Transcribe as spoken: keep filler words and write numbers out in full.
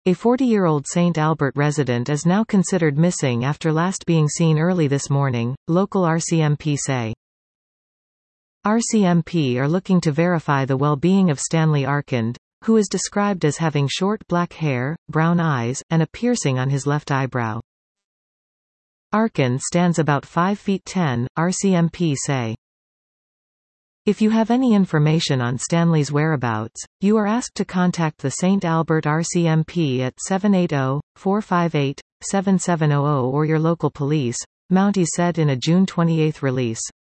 A forty-year-old Saint Albert resident is now considered missing after last being seen early this morning, local R C M P say. R C M P are looking to verify the well-being of Stanley Arkand, who is described as having short black hair, brown eyes, and a piercing on his left eyebrow. Arkand stands about five feet ten, R C M P say. If you have any information on Stanley's whereabouts, you are asked to contact the Saint Albert R C M P at seven eight zero, four five eight, seven seven zero zero or your local police, Mountie said in a June twenty-eighth release.